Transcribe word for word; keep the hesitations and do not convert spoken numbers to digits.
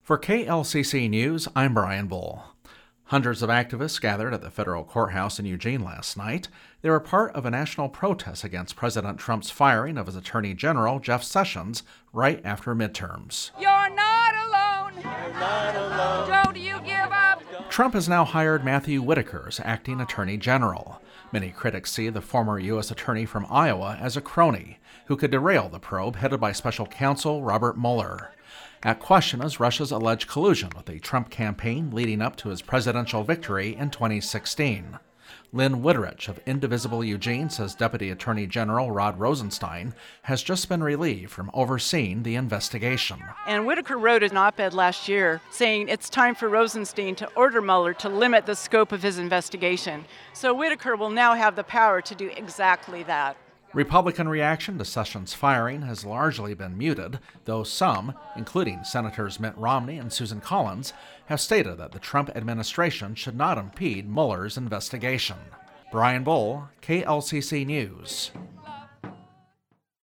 For K L C C News, I'm Brian Bull. Hundreds of activists gathered at the federal courthouse in Eugene last night. They were part of a national protest against President Trump's firing of his Attorney General, Jeff Sessions, right after midterms. You're not alone. You're not alone. Don't you give up. Trump has now hired Matthew Whitaker as acting Attorney General. Many critics see the former U S attorney from Iowa as a crony who could derail the probe headed by special counsel Robert Mueller. At question is Russia's alleged collusion with the Trump campaign leading up to his presidential victory in twenty sixteen. Lynn Woodrich of Indivisible Eugene says Deputy Attorney General Rod Rosenstein has just been relieved from overseeing the investigation. And Whitaker wrote an op-ed last year saying it's time for Rosenstein to order Mueller to limit the scope of his investigation. So Whitaker will now have the power to do exactly that. Republican reaction to Sessions' firing has largely been muted, though some, including Senators Mitt Romney and Susan Collins, have stated that the Trump administration should not impede Mueller's investigation. Brian Bull, K L C C News.